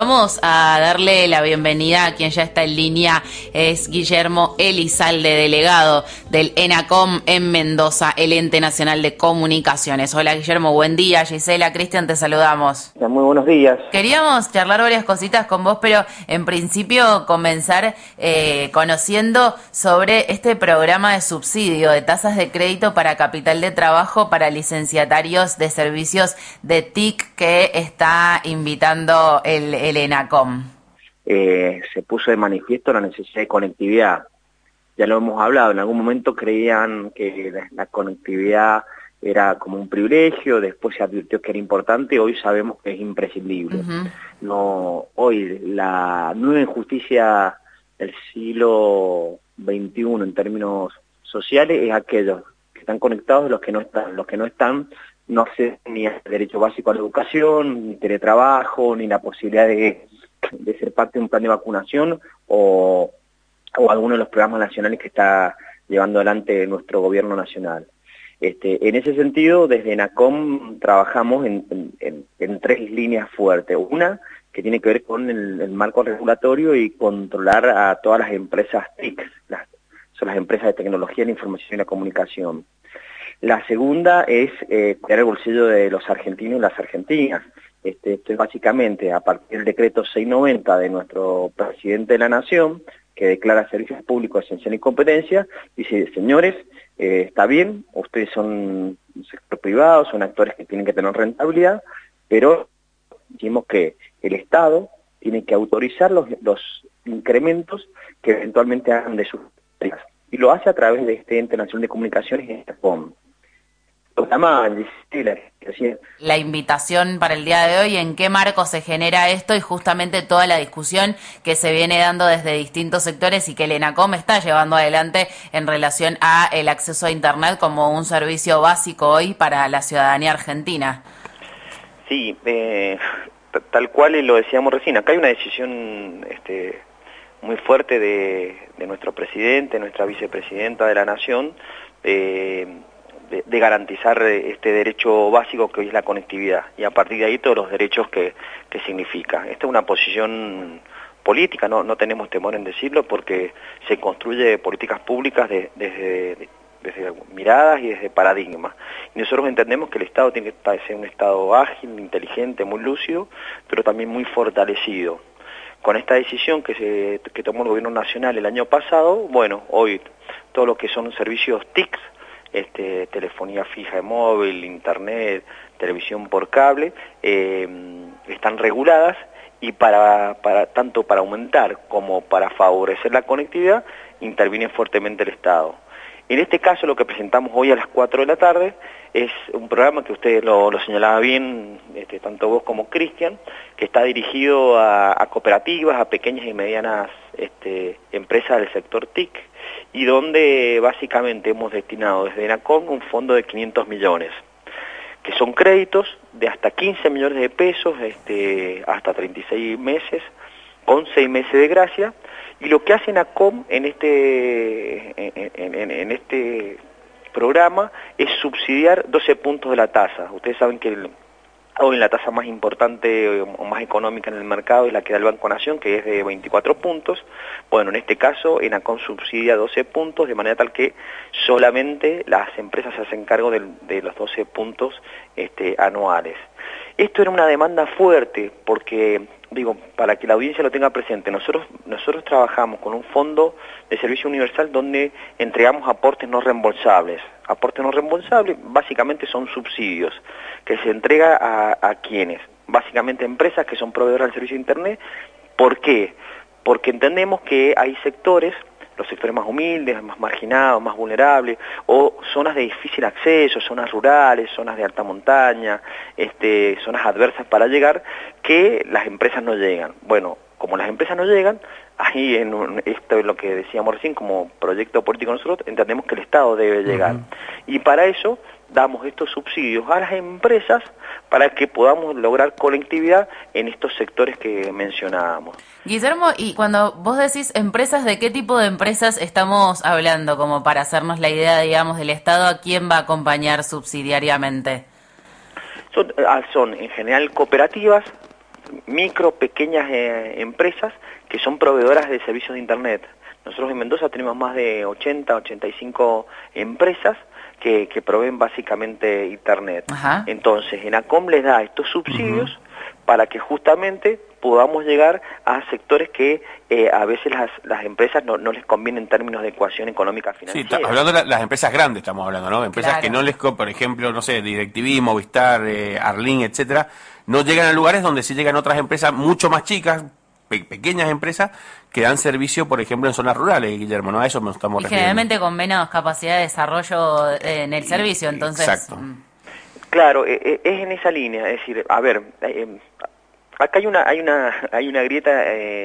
Vamos a darle la bienvenida a quien ya está en línea, es Guillermo Elizalde, delegado del ENACOM en Mendoza, el Ente Nacional de Comunicaciones. Hola Guillermo, buen día. Gisela, Cristian, te saludamos. Muy buenos días. Queríamos charlar varias cositas con vos, pero en principio comenzar conociendo sobre este programa de subsidio de tasas de crédito para capital de trabajo para licenciatarios de servicios de TIC que está invitando el ENACOM. Se puso de manifiesto la necesidad de conectividad. Ya lo hemos hablado, en algún momento creían que la conectividad era como un privilegio, después se advirtió que era importante, hoy sabemos que es imprescindible. No, hoy la nueva injusticia del siglo XXI en términos sociales es aquellos que están conectados y los que no están. Los que no están no acceden ni al derecho básico a la educación, ni teletrabajo, ni la posibilidad de ser parte de un plan de vacunación o alguno de los programas nacionales que está llevando adelante nuestro gobierno nacional. En ese sentido, desde ENACOM trabajamos en tres líneas fuertes. Una, que tiene que ver con el marco regulatorio y controlar a todas las empresas TIC, son las empresas de tecnología, la información y la comunicación. La segunda es cuidar el bolsillo de los argentinos y las argentinas. Esto es básicamente a partir del decreto 690 de nuestro presidente de la Nación, que declara servicios públicos esencial y competencia, dice, señores, está bien, ustedes son un sector privado, son actores que tienen que tener rentabilidad, pero decimos que el Estado tiene que autorizar los incrementos que eventualmente hagan de sus empresas, y lo hace a través de este Ente Nacional de Comunicaciones y ENACOM. La invitación para el día de hoy, ¿en qué marco se genera esto? Y justamente toda la discusión que se viene dando desde distintos sectores y que el ENACOM está llevando adelante en relación a el acceso a Internet como un servicio básico hoy para la ciudadanía argentina. Sí, tal cual lo decíamos recién, acá hay una decisión muy fuerte de nuestro presidente, nuestra vicepresidenta de la Nación, de garantizar este derecho básico que hoy es la conectividad, y a partir de ahí todos los derechos que significa. Esta es una posición política, no tenemos temor en decirlo, porque se construye políticas públicas desde miradas y desde paradigmas. Y nosotros entendemos que el Estado tiene que ser un Estado ágil, inteligente, muy lúcido, pero también muy fortalecido. Con esta decisión que tomó el Gobierno Nacional el año pasado, bueno, hoy todo lo que son servicios TIC, telefonía fija de móvil, internet, televisión por cable, están reguladas, y tanto para aumentar como para favorecer la conectividad interviene fuertemente el Estado. En este caso lo que presentamos hoy a las 4 de la tarde es un programa que usted lo señalaba bien, tanto vos como Cristian, que está dirigido a cooperativas, a pequeñas y medianas empresas del sector TIC, y donde básicamente hemos destinado desde ENACOM un fondo de 500 millones, que son créditos de hasta 15 millones de pesos, hasta 36 meses, con 6 meses de gracia. Y lo que hace ENACOM en este programa es subsidiar 12 puntos de la tasa. Ustedes saben que hoy la tasa más importante o más económica en el mercado es la que da el Banco Nación, que es de 24 puntos. Bueno, en este caso ENACOM subsidia 12 puntos, de manera tal que solamente las empresas se hacen cargo de los 12 puntos anuales. Esto era una demanda fuerte porque, digo, para que la audiencia lo tenga presente, nosotros trabajamos con un fondo de servicio universal donde entregamos aportes no reembolsables. Aportes no reembolsables básicamente son subsidios que se entrega a quienes, básicamente empresas que son proveedoras del servicio de Internet. ¿Por qué? Porque entendemos que hay sectores, los sectores más humildes, más marginados, más vulnerables, o zonas de difícil acceso, zonas rurales, zonas de alta montaña, zonas adversas para llegar, que las empresas no llegan. Bueno, como las empresas no llegan, ahí esto es lo que decíamos recién, como proyecto político nosotros entendemos que el Estado debe llegar. Y para eso damos estos subsidios a las empresas para que podamos lograr conectividad en estos sectores que mencionábamos. Guillermo, y cuando vos decís empresas, ¿de qué tipo de empresas estamos hablando? Como para hacernos la idea, digamos, del Estado, ¿a quién va a acompañar subsidiariamente? Son en general cooperativas, micro, pequeñas empresas que son proveedoras de servicios de Internet. Nosotros en Mendoza tenemos más de 80, 85 empresas que proveen básicamente Internet. Ajá. Entonces, ENACOM les da estos subsidios para que justamente podamos llegar a sectores que a veces las empresas no les conviene en términos de ecuación económica financiera. Sí, hablando de las empresas grandes estamos hablando, ¿no? Empresas Claro. que no les, por ejemplo, no sé, DirecTV, Movistar, Arlín, etcétera, no llegan a lugares donde sí llegan otras empresas mucho más chicas, pequeñas empresas que dan servicio, por ejemplo, en zonas rurales, Guillermo, ¿no? A eso nos estamos Y refiriendo. generalmente con menos capacidad de desarrollo en el servicio, entonces... Exacto. Claro, es en esa línea, es decir, a ver, acá hay una grieta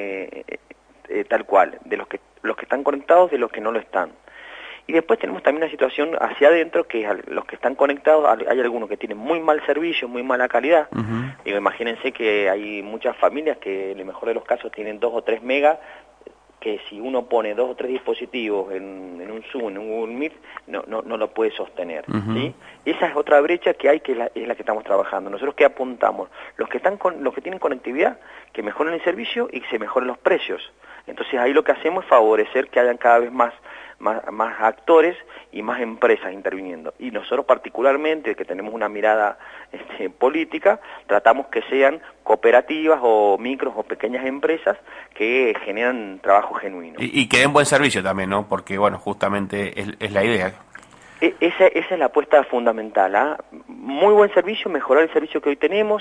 tal cual, de los que están conectados, de los que no lo están. Y después tenemos también una situación hacia adentro, que los que están conectados, hay algunos que tienen muy mal servicio, muy mala calidad. Digo, imagínense que hay muchas familias que en el mejor de los casos tienen 2 o 3 megas, que si uno pone 2 o 3 dispositivos en un Zoom, en un Google Meet, no lo puede sostener, ¿sí? Esa es otra brecha que hay, que es la que estamos trabajando. Nosotros, ¿qué apuntamos? Los que tienen conectividad, que mejoren el servicio y que se mejoren los precios. Entonces ahí lo que hacemos es favorecer que hayan cada vez más actores y más empresas interviniendo. Y nosotros particularmente, que tenemos una mirada política, tratamos que sean cooperativas o micros o pequeñas empresas que generan trabajo genuino. Y que den buen servicio también, ¿no? Porque, bueno, justamente es la idea. Esa es la apuesta fundamental, ¿ah? Muy buen servicio, mejorar el servicio que hoy tenemos.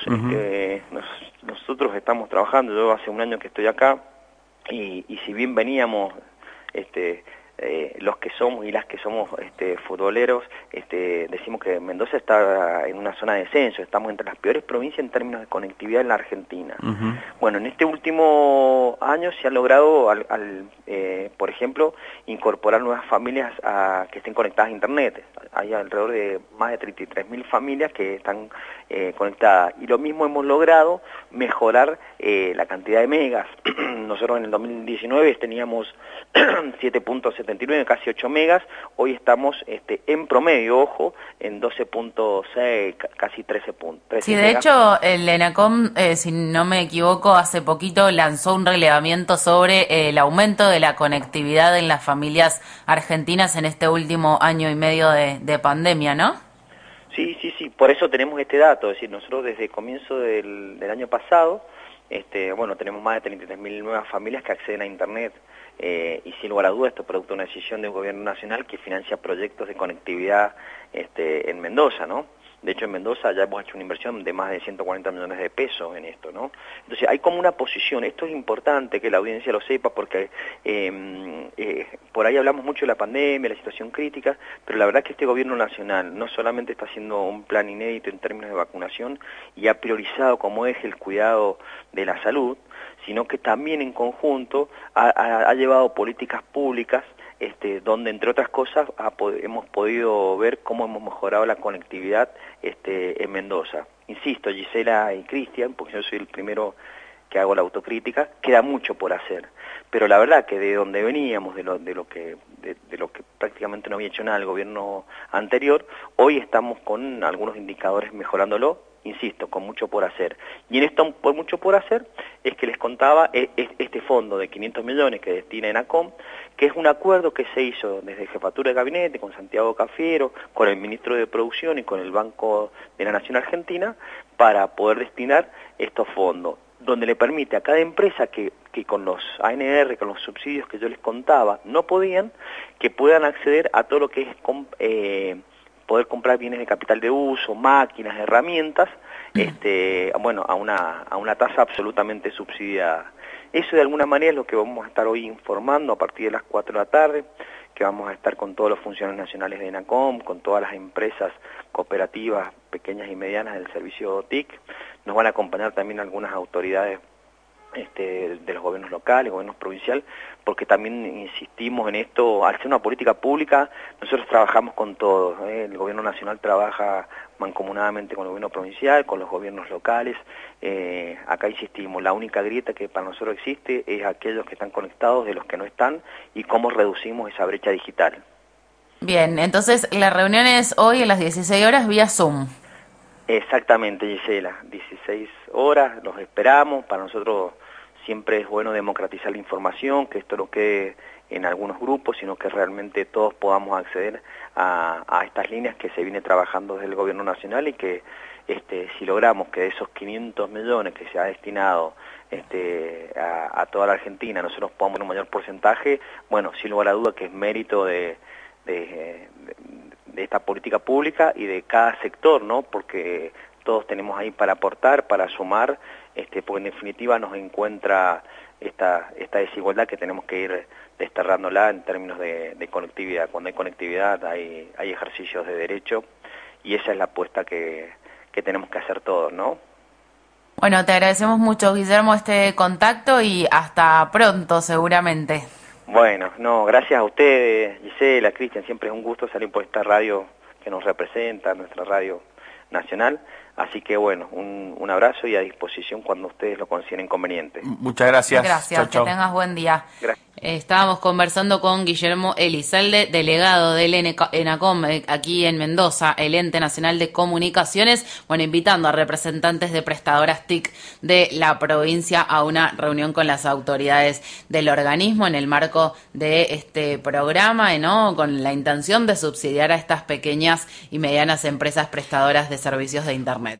Nosotros estamos trabajando, yo hace un año que estoy acá, y si bien veníamos los que somos y las que somos futboleros, decimos que Mendoza está en una zona de descenso, estamos entre las peores provincias en términos de conectividad en la Argentina. Bueno, en este último año se ha logrado, por ejemplo, incorporar nuevas familias que estén conectadas a Internet. Hay alrededor de más de 33.000 familias que están conectadas, y lo mismo hemos logrado mejorar la cantidad de megas. Nosotros en el 2019 teníamos 7.79, casi 8 megas, hoy estamos en promedio, ojo, en 12.6, casi 13 Sí, de megas. hecho, el ENACOM, si no me equivoco, hace poquito lanzó un relevamiento sobre el aumento de la conectividad en las familias argentinas en este último año y medio de pandemia, ¿no? Sí, por eso tenemos este dato, es decir, nosotros desde el comienzo del año pasado, bueno, tenemos más de 33.000 nuevas familias que acceden a Internet, y sin lugar a dudas esto es producto de una decisión de un gobierno nacional que financia proyectos de conectividad en Mendoza, ¿no? De hecho, en Mendoza ya hemos hecho una inversión de más de 140 millones de pesos en esto, ¿no? Entonces, hay como una posición, esto es importante que la audiencia lo sepa, porque por ahí hablamos mucho de la pandemia, la situación crítica, pero la verdad es que este gobierno nacional no solamente está haciendo un plan inédito en términos de vacunación y ha priorizado como eje el cuidado de la salud, sino que también en conjunto ha llevado políticas públicas donde, entre otras cosas, hemos podido ver cómo hemos mejorado la conectividad en Mendoza. Insisto, Gisela y Cristian, porque yo soy el primero que hago la autocrítica, queda mucho por hacer. Pero la verdad que de donde veníamos, de lo que prácticamente no había hecho nada el gobierno anterior, hoy estamos con algunos indicadores mejorándolo, insisto, con mucho por hacer. Y en esto, por mucho por hacer, es que les contaba este fondo de 500 millones que destina ENACOM, que es un acuerdo que se hizo desde Jefatura de Gabinete, con Santiago Cafiero, con el Ministro de Producción y con el Banco de la Nación Argentina, para poder destinar estos fondos, donde le permite a cada empresa que con los ANR, con los subsidios que yo les contaba, no podían, que puedan acceder a todo lo que es poder comprar bienes de capital de uso, máquinas, herramientas, bueno, a una tasa absolutamente subsidiada. Eso de alguna manera es lo que vamos a estar hoy informando a partir de las 4 de la tarde, que vamos a estar con todos los funcionarios nacionales de ENACOM, con todas las empresas cooperativas pequeñas y medianas del servicio TIC. Nos van a acompañar también algunas autoridades de los gobiernos locales, gobiernos provincial, porque también insistimos en esto, al ser una política pública, nosotros trabajamos con todos, el gobierno nacional trabaja mancomunadamente con el gobierno provincial, con los gobiernos locales, acá insistimos, la única grieta que para nosotros existe es aquellos que están conectados de los que no están, y cómo reducimos esa brecha digital. Bien, entonces la reunión es hoy a las 16 horas vía Zoom. Exactamente, Gisela, 16 horas, los esperamos. Para nosotros siempre es bueno democratizar la información, que esto no quede en algunos grupos, sino que realmente todos podamos acceder a estas líneas que se viene trabajando desde el gobierno nacional, y que si logramos que de esos 500 millones que se ha destinado a toda la Argentina nosotros podamos un mayor porcentaje, bueno, sin lugar a duda que es mérito de esta política pública y de cada sector, ¿no? Porque todos tenemos ahí para aportar, para sumar, porque en definitiva nos encuentra esta desigualdad que tenemos que ir desterrándola en términos de conectividad. Cuando hay conectividad hay ejercicios de derecho, y esa es la apuesta que tenemos que hacer todos, ¿no? Bueno, te agradecemos mucho, Guillermo, este contacto, y hasta pronto seguramente. Bueno, no, gracias a ustedes, Gisela, Cristian, siempre es un gusto salir por esta radio que nos representa, nuestra radio nacional. Así que bueno, un abrazo y a disposición cuando ustedes lo consideren conveniente. Muchas gracias. Gracias, Chau, chau. que tengas buen día. Gracias. Estábamos conversando con Guillermo Elizalde, delegado del ENACOM aquí en Mendoza, el Ente Nacional de Comunicaciones, bueno, invitando a representantes de prestadoras TIC de la provincia a una reunión con las autoridades del organismo en el marco de este programa, ¿no? Con la intención de subsidiar a estas pequeñas y medianas empresas prestadoras de servicios de Internet.